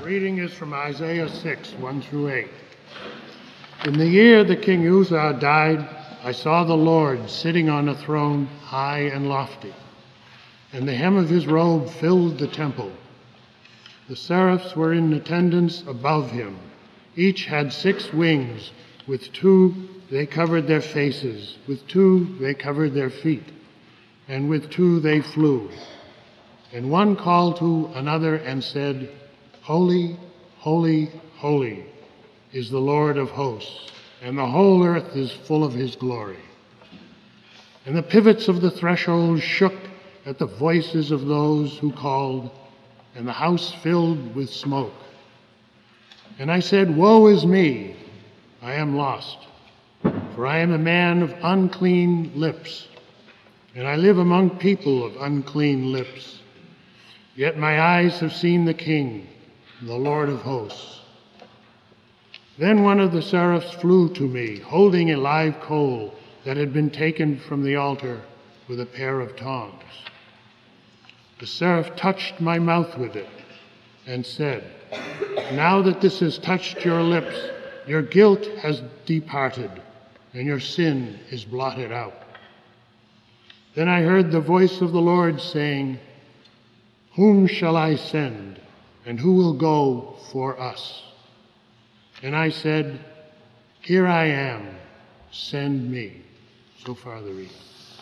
reading is from Isaiah 6, 1 through 8. In the year that King Uzziah died, I saw the Lord sitting on a throne high and lofty, and the hem of his robe filled the temple. The seraphs were in attendance above him. Each had 6 wings. With 2 they covered their faces, with 2 they covered their feet, and with 2 they flew. And one called to another and said, Holy, holy, holy is the Lord of hosts, and the whole earth is full of his glory. And the pivots of the threshold shook at the voices of those who called, and the house filled with smoke. And I said, Woe is me, I am lost, for I am a man of unclean lips, and I live among people of unclean lips. Yet my eyes have seen the King, the Lord of hosts. Then one of the seraphs flew to me, holding a live coal that had been taken from the altar with a pair of tongs. The seraph touched my mouth with it and said, Now that this has touched your lips, your guilt has departed, and your sin is blotted out. Then I heard the voice of the Lord saying, Whom shall I send, and who will go for us? And I said, Here I am, send me. So far the reading.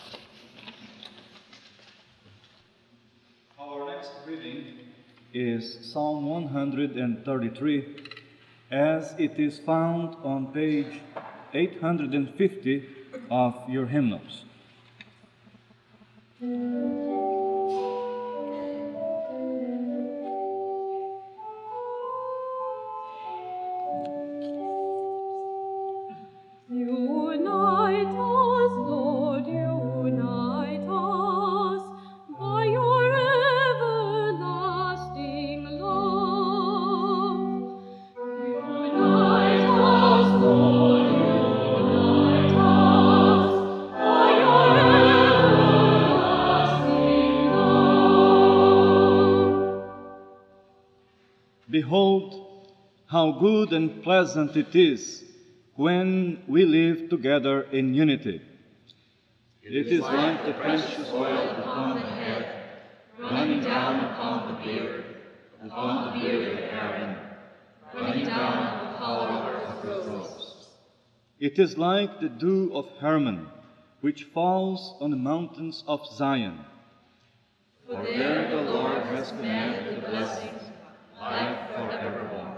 Our next reading is Psalm 133, as it is found on page 850 of your hymnals. Behold, how good and pleasant it is when we live together in unity. It is like the precious oil upon the head, running down upon the beard of Aaron, running down the collar of his robes. It is like the dew of Hermon, which falls on the mountains of Zion. For there the Lord has commanded the blessings, life forevermore.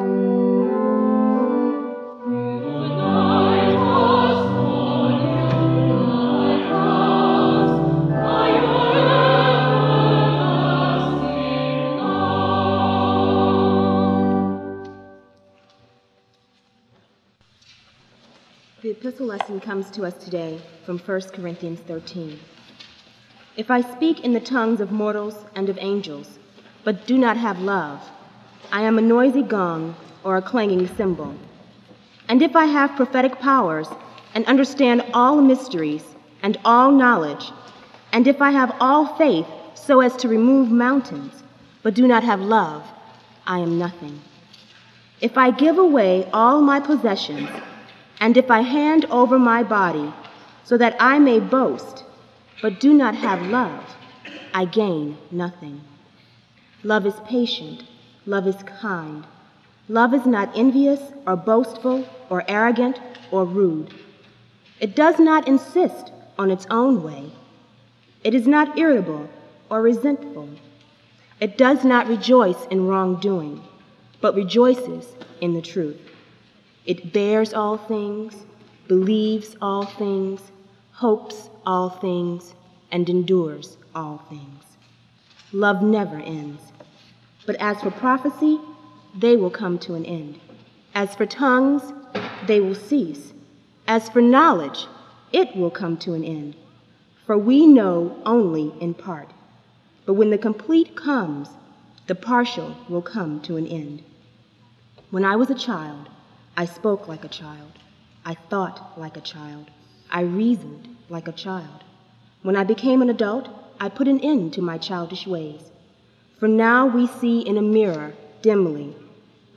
The epistle lesson comes to us today from 1 Corinthians 13. If I speak in the tongues of mortals and of angels, but do not have love, I am a noisy gong or a clanging cymbal. And if I have prophetic powers and understand all mysteries and all knowledge, and if I have all faith so as to remove mountains, but do not have love, I am nothing. If I give away all my possessions, and if I hand over my body so that I may boast, but do not have love, I gain nothing. Love is patient, love is kind. Love is not envious or boastful or arrogant or rude. It does not insist on its own way. It is not irritable or resentful. It does not rejoice in wrongdoing, but rejoices in the truth. It bears all things, believes all things, hopes all things, and endures all things. Love never ends. But as for prophecy, they will come to an end. As for tongues, they will cease. As for knowledge, it will come to an end. For we know only in part. But when the complete comes, the partial will come to an end. When I was a child, I spoke like a child. I thought like a child. I reasoned like a child. When I became an adult, I put an end to my childish ways. For now we see in a mirror dimly,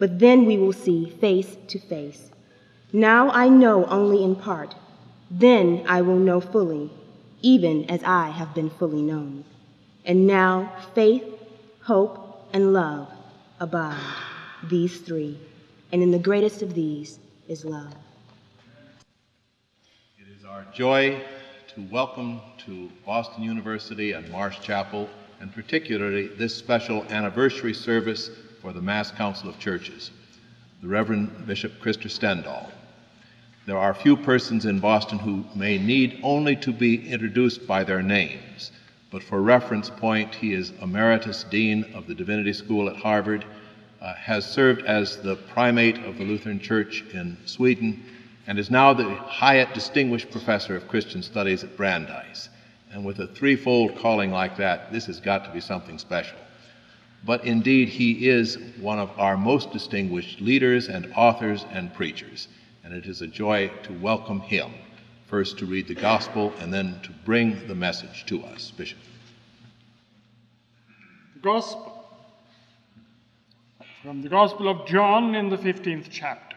but then we will see face to face. Now I know only in part. Then I will know fully, even as I have been fully known. And now faith, hope, and love abide, these three. And in the greatest of these is love. It is our joy to welcome to Boston University and Marsh Chapel, and particularly this special anniversary service for the Mass Council of Churches, the Reverend Bishop Krister Stendahl. There are few persons in Boston who may need only to be introduced by their names, but for reference point, he is Emeritus Dean of the Divinity School at Harvard, has served as the primate of the Lutheran Church in Sweden, and is now the Hyatt Distinguished Professor of Christian Studies at Brandeis. And with a threefold calling like that, this has got to be something special. But indeed, he is one of our most distinguished leaders and authors and preachers, and it is a joy to welcome him, first to read the gospel and then to bring the message to us. Bishop. The Gospel. From the Gospel of John in the 15th chapter.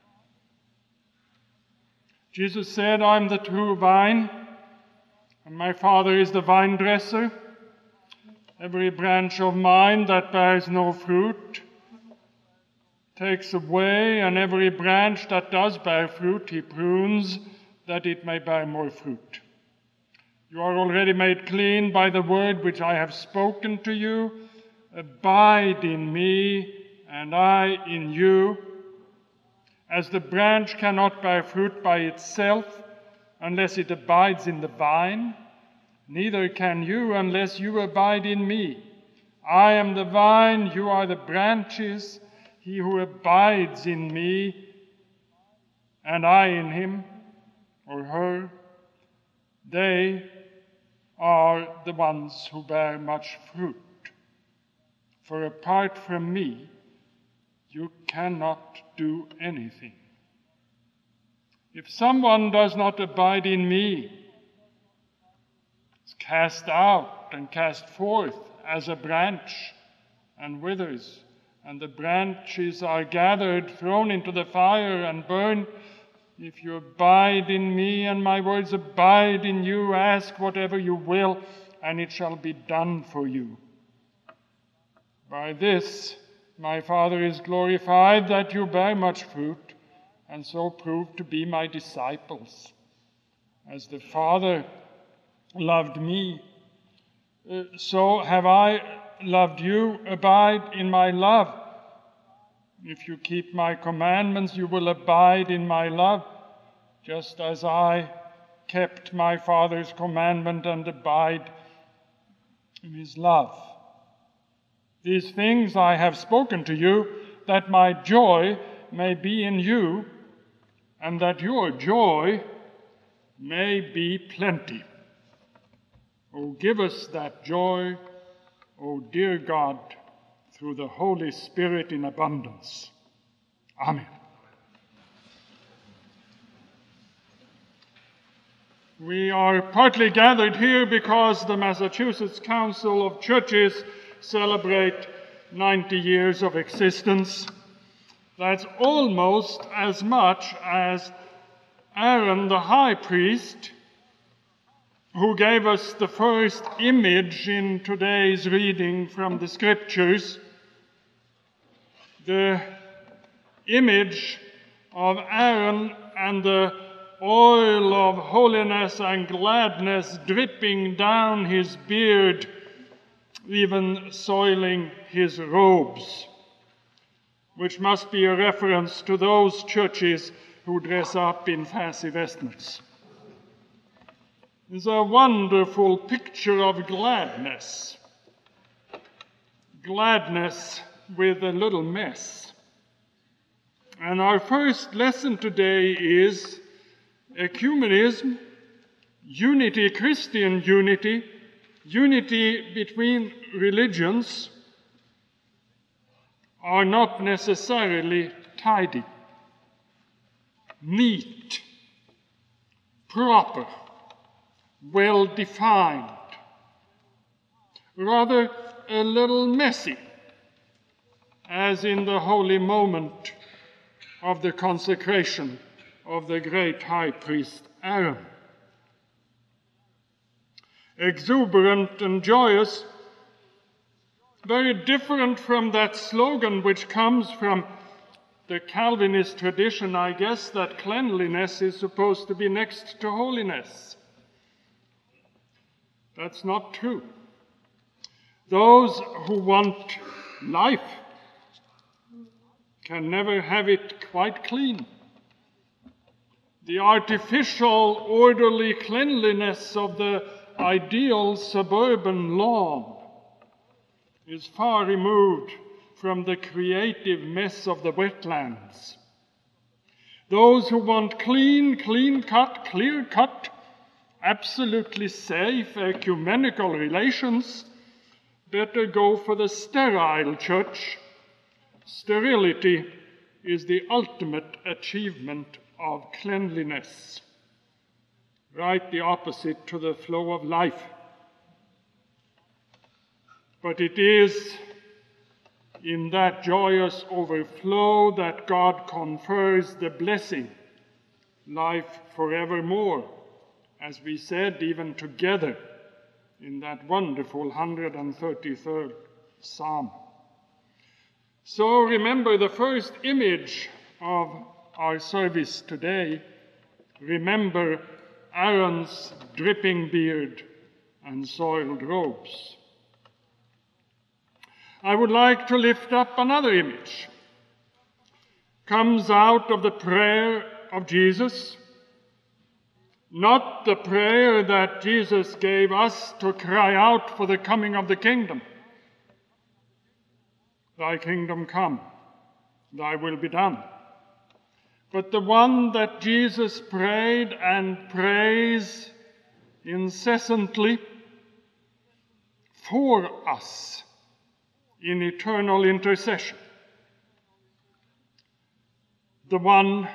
Jesus said, I am the true vine, and my Father is the vine dresser. Every branch of mine that bears no fruit takes away, and every branch that does bear fruit he prunes, that it may bear more fruit. You are already made clean by the word which I have spoken to you. Abide in me, and I in you. As the branch cannot bear fruit by itself unless it abides in the vine, neither can you unless you abide in me. I am the vine, you are the branches. He who abides in me, and I in him, or her, they are the ones who bear much fruit. For apart from me, you cannot do anything. If someone does not abide in me, is cast out and cast forth as a branch and withers, and the branches are gathered, thrown into the fire and burned. If you abide in me and my words abide in you, ask whatever you will, and it shall be done for you. By this my Father is glorified, that you bear much fruit, and so prove to be my disciples. As the Father loved me, so have I loved you. Abide in my love. If you keep my commandments, you will abide in my love, just as I kept my Father's commandment and abide in his love. These things I have spoken to you, that my joy may be in you, and that your joy may be plenty. Oh, give us that joy, O dear God, through the Holy Spirit in abundance. Amen. We are partly gathered here because the Massachusetts Council of Churches celebrate 90 years of existence. That's almost as much as Aaron the high priest, who gave us the first image in today's reading from the scriptures, the image of Aaron and the oil of holiness and gladness dripping down his beard, even soiling his robes, which must be a reference to those churches who dress up in fancy vestments. It's a wonderful picture of gladness. Gladness with a little mess. And our first lesson today is ecumenism, unity, Christian unity, unity between religions are not necessarily tidy, neat, proper, as in the holy moment of the consecration of the great high priest Aaron. Exuberant and joyous, very different from that slogan which comes from the Calvinist tradition, I guess, that cleanliness is supposed to be next to holiness. That's not true. Those who want life can never have it quite clean. The artificial, orderly cleanliness of the ideal suburban lawn is far removed from the creative mess of the wetlands. Those who want clean, clean-cut, clear-cut, absolutely safe ecumenical relations better go for the sterile church. Sterility is the ultimate achievement of cleanliness, right the opposite to the flow of life. But it is in that joyous overflow that God confers the blessing, life forevermore, as we said even together in that wonderful 133rd Psalm. So remember the first image of our service today. Remember Aaron's dripping beard and soiled robes. I would like to lift up another image. Comes out of the prayer of Jesus, not the prayer that Jesus gave us to cry out for the coming of the kingdom. Thy kingdom come, thy will be done. But the one that Jesus prayed and prays incessantly for us in eternal intercession. The one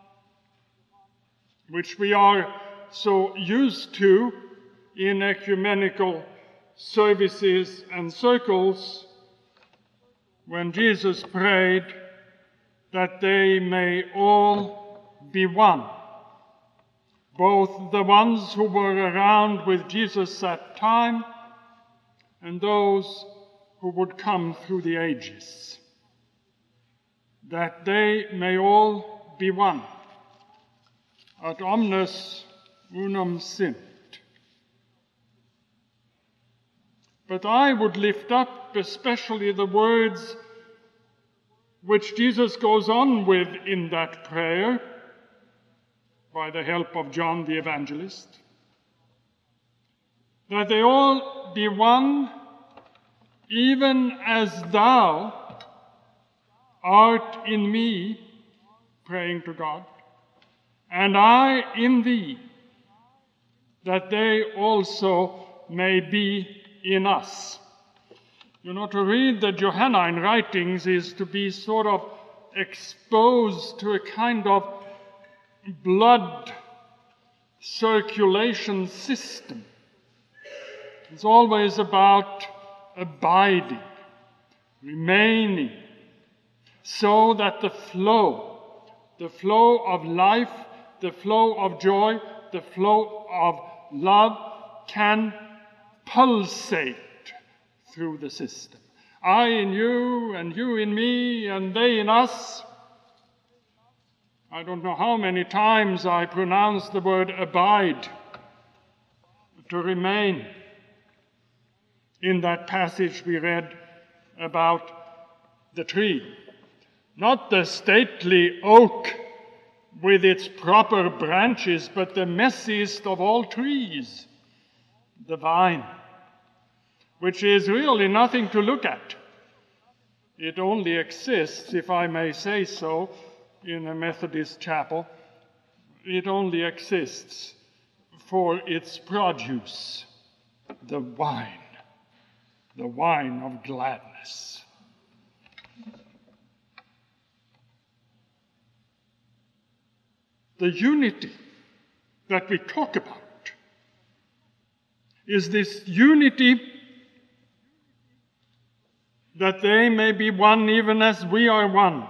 which we are so used to in ecumenical services and circles, when Jesus prayed that they may all be one, both the ones who were around with Jesus at time and those who would come through the ages, that they may all be one. Ad omnes unum sint. But I would lift up especially the words which Jesus goes on with in that prayer by the help of John the Evangelist, that they all be one, even as thou art in me, praying to God, and I in thee, that they also may be in us. You know, to read the Johannine writings is to be sort of exposed to a kind of blood circulation system. It's always about abiding, remaining, so that the flow of life, the flow of joy, the flow of love can pulsate through the system. I in you, and you in me, and they in us. I don't know how many times I pronounced the word abide, to remain, in that passage we read about the tree. Not the stately oak with its proper branches, but the messiest of all trees, the vine, which is really nothing to look at. It only exists, if I may say so, in a Methodist chapel. It only exists for its produce, the wine of gladness. The unity that we talk about is this unity that they may be one even as we are one.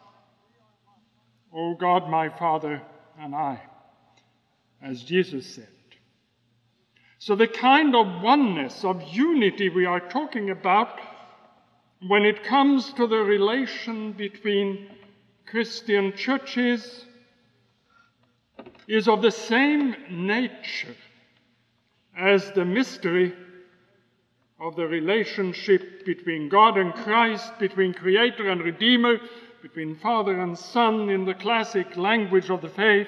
O God, my Father, and I, as Jesus said. So the kind of oneness, of unity we are talking about when it comes to the relation between Christian churches is of the same nature as the mystery of the relationship between God and Christ, between Creator and Redeemer, between Father and Son in the classic language of the faith.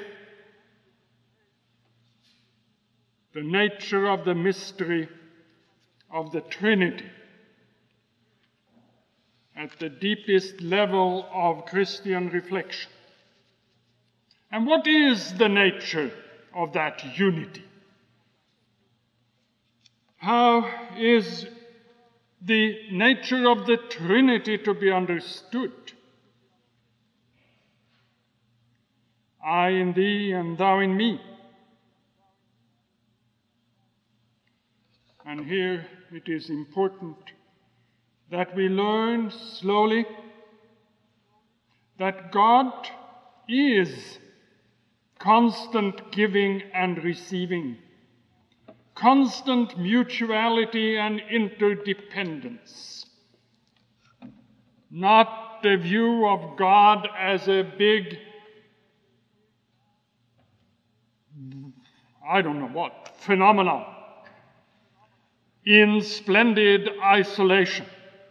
The nature of the mystery of the Trinity at the deepest level of Christian reflection. And what is the nature of that unity? How is the nature of the Trinity to be understood? I in thee and thou in me. And here it is important that we learn slowly that God is constant giving and receiving, constant mutuality and interdependence. Not the view of God as a big, phenomenon in splendid isolation.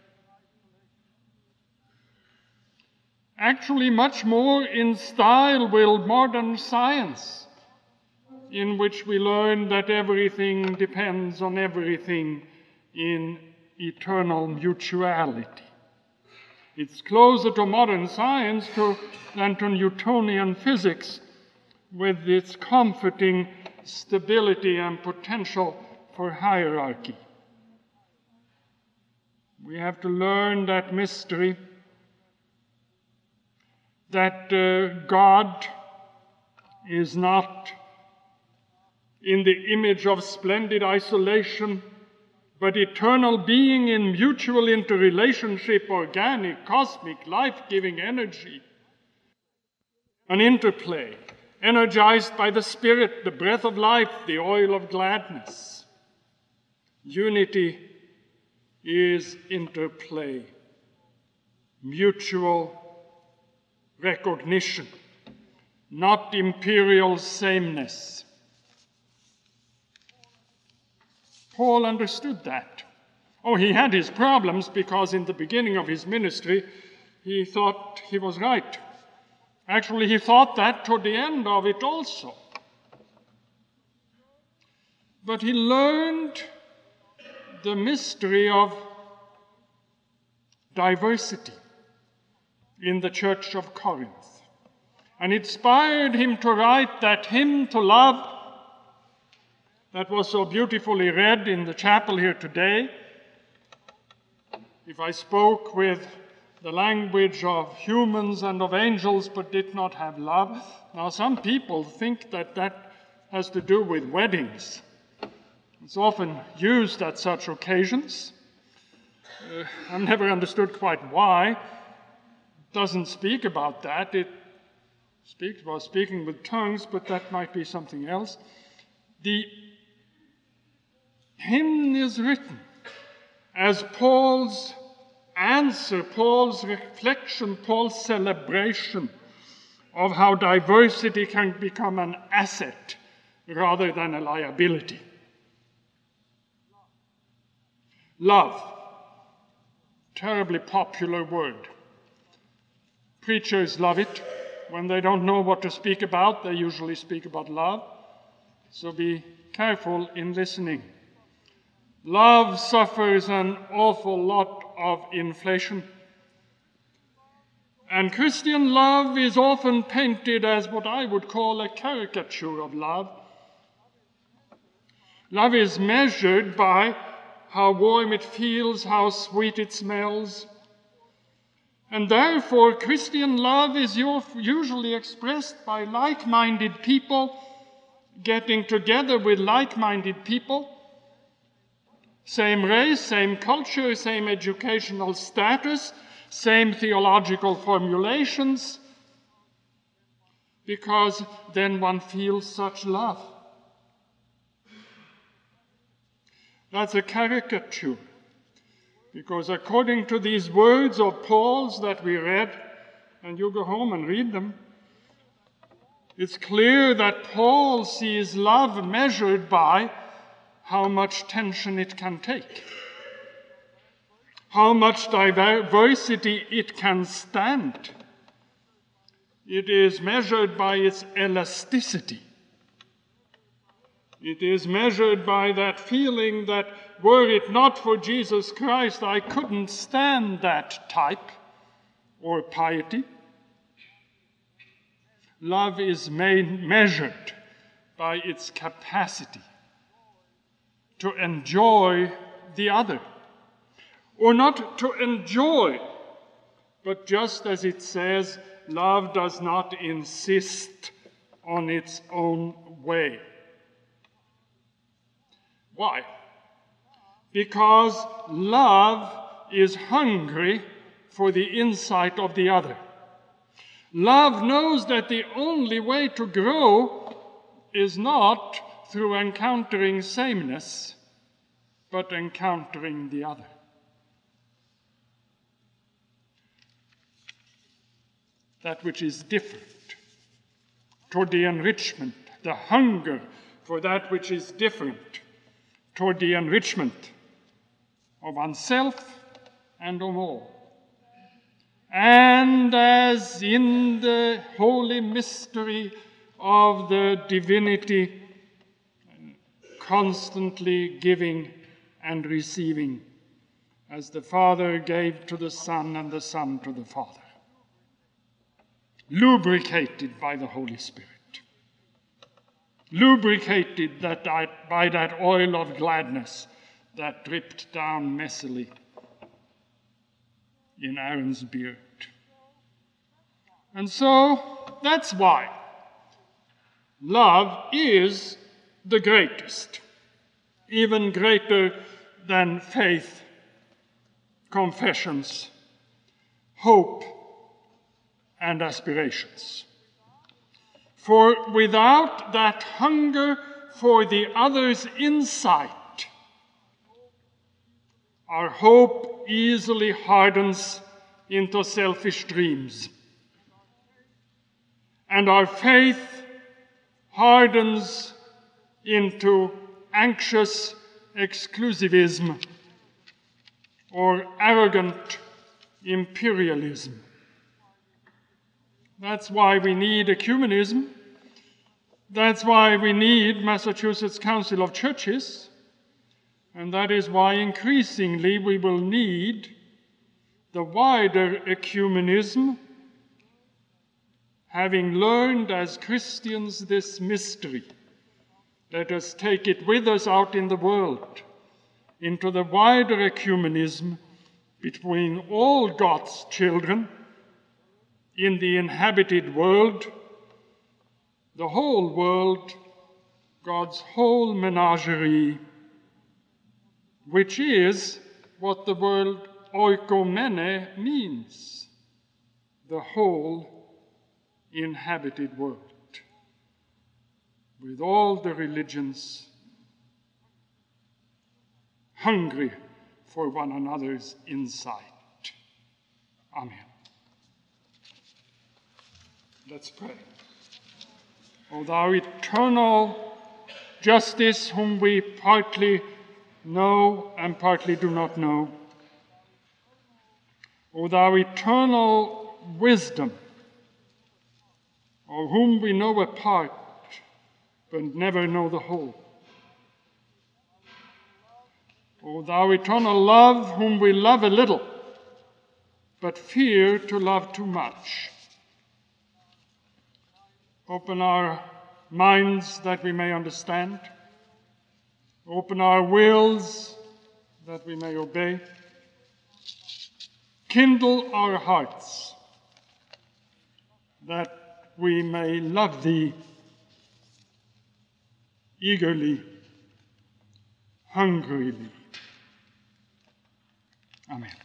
Actually, much more in style with modern science, in which we learn that everything depends on everything in eternal mutuality. It's closer to modern science than to Newtonian physics, with its comforting stability and potential for hierarchy. We have to learn that mystery, that God is not in the image of splendid isolation, but eternal being in mutual interrelationship, organic, cosmic, life-giving energy. An interplay, energized by the Spirit, the breath of life, the oil of gladness. Unity is interplay, mutual recognition, not imperial sameness. Paul understood that. Oh, he had his problems because in the beginning of his ministry, he thought he was right. Actually, he thought that toward the end of it also. But he learned the mystery of diversity in the church of Corinth, and inspired him to write that hymn to love that was so beautifully read in the chapel here today. If I spoke with the language of humans and of angels but did not have love. Now, some people think that has to do with weddings. It's often used at such occasions. I've never understood quite why. It doesn't speak about that. It speaks about speaking with tongues, but that might be something else. The hymn is written as Paul's answer, Paul's reflection, Paul's celebration of how diversity can become an asset rather than a liability. Love, terribly popular word. Preachers love it. When they don't know what to speak about, they usually speak about love. So be careful in listening. Love suffers an awful lot of inflation. And Christian love is often painted as what I would call a caricature of love. Love is measured by how warm it feels, how sweet it smells. And therefore, Christian love is usually expressed by like-minded people getting together with like-minded people, Same race, same culture, same educational status, same theological formulations, because then one feels such love. That's a caricature, because according to these words of Paul's that we read, and you go home and read them, it's clear that Paul sees love measured by how much tension it can take, how much diversity it can stand. It is measured by its elasticity. It is measured by that feeling that were it not for Jesus Christ, I couldn't stand that type or piety. Love is measured by its capacity to enjoy the other, or not to enjoy, but just as it says, love does not insist on its own way. Why? Because love is hungry for the insight of the other. Love knows that the only way to grow is not through encountering sameness, but encountering the other. That which is different, toward the enrichment, the hunger for that which is different, toward the enrichment of oneself and of all. And as in the holy mystery of the divinity, constantly giving and receiving, as the Father gave to the Son and the Son to the Father, lubricated by the Holy Spirit, lubricated by that oil of gladness that dripped down messily in Aaron's beard. And so that's why love is the greatest, even greater than faith, confessions, hope, and aspirations. For without that hunger for the other's insight, our hope easily hardens into selfish dreams, and our faith hardens into anxious exclusivism or arrogant imperialism. That's why we need ecumenism. That's why we need Massachusetts Council of Churches. And that is why increasingly we will need the wider ecumenism, having learned as Christians this mystery. Let us take it with us out in the world, into the wider ecumenism between all God's children in the inhabited world, the whole world, God's whole menagerie, which is what the word oikomene means, the whole inhabited world, with all the religions hungry for one another's insight. Amen. Let's pray. O thou eternal justice, whom we partly know and partly do not know, O thou eternal wisdom, of whom we know a part but never know the whole, O thou eternal love, whom we love a little but fear to love too much, open our minds that we may understand. Open our wills that we may obey. Kindle our hearts that we may love thee eagerly, hungrily, Amen.